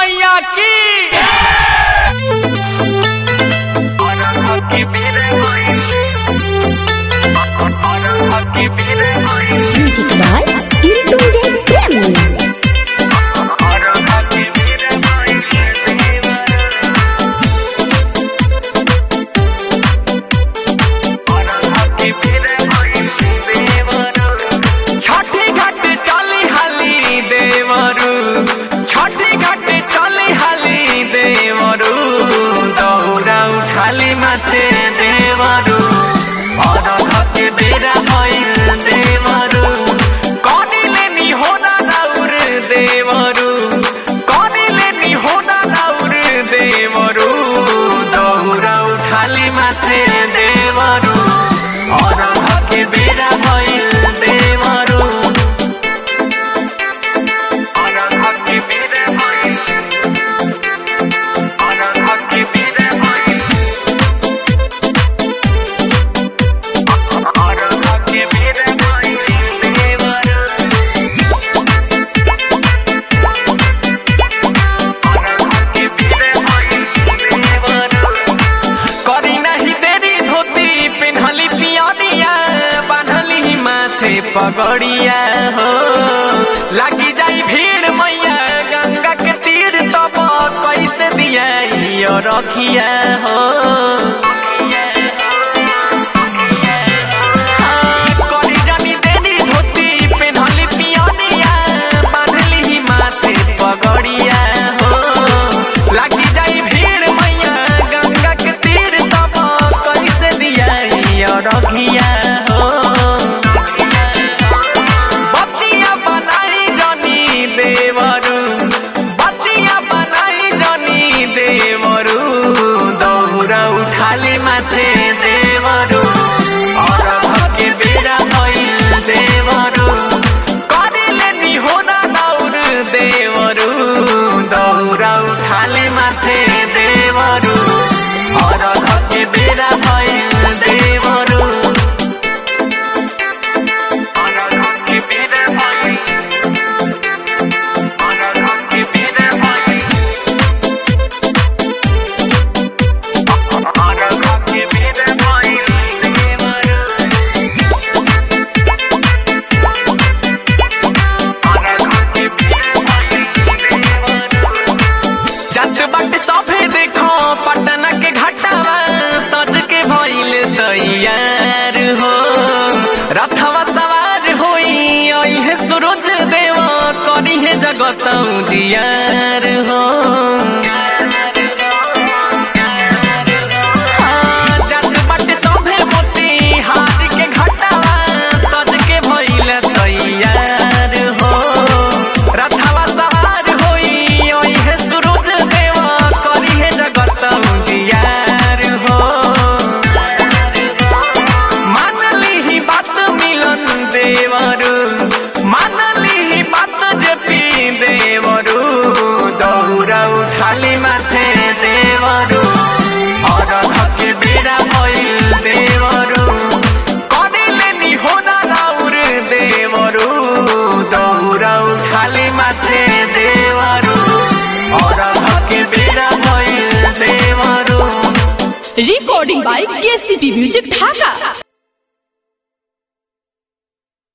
मैया की। माथे देवरू और के बेरा भइल देवरू कदिलेनी होना राउर देवरू कदिलेनी होना राउर देवरू दौरा उठाली माथे देवरू और के बेरा भइल देवरू पगड़िया हो लगी जाई भीड़ मैया गंगा के तीर तब कैसे दिया रखिया हो करी जानी देनी धोती पेन्हली पियनिया बांधली माथे पगड़िया हो लगी जाई भीड़ मैया गंगा के तीर तब कैसे दिया रखिया हो देवरू बतिया बनाई जनी देवरू दौरा उठाली माथे देवरू और के बेरा भइल देवरू कदिलेनी होना दौर देवरू दौरा उठाली माथे देवरू और के बेरा भइल देवरू तैयार हो रथवा सवार होई अइहे सूरज देव करी है जगत उजियार हो जट बट सभे मोती हाथ के घटावा सज के भइल तैयार हो रथवा सवार होई अइहे सूरज देव करी है जगत उजियार हो देवरू मानली बात जपी देवरू दौरा उठाली माथे देवरू और के बेरा भइल देवरू कदिलेनी होना राउर देवरू दौरा उठाली माथे देवरू और के बेरा भइल देवरू। Recording by KCP music Dhaka.